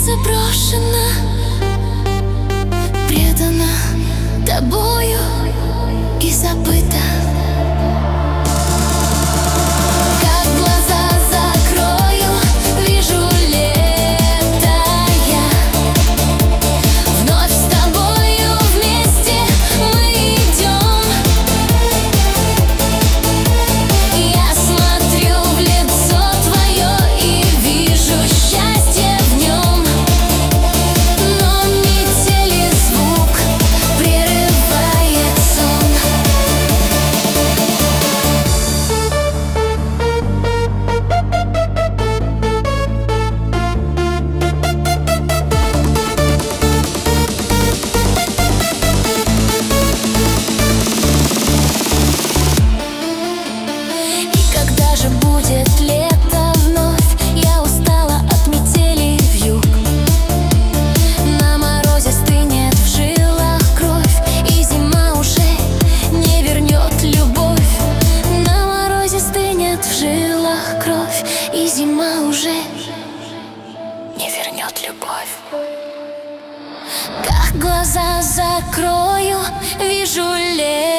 заброшена, предана тобою и забыта. Как глаза закрою, вижу лето я. Вновь с тобою вместе мы идем. Я смотрю в лицо твое и вижу счастье в нем. Но метель и звук прерывает сон. И когда же будет лето вновь? Я устала от метели вьюг. На морозе стынет в жилах кровь, и зима уже не вернет любовь. На морозе стынет в жилах кровь, и зима уже не вернет любовь. Как глаза закрою, вижу лето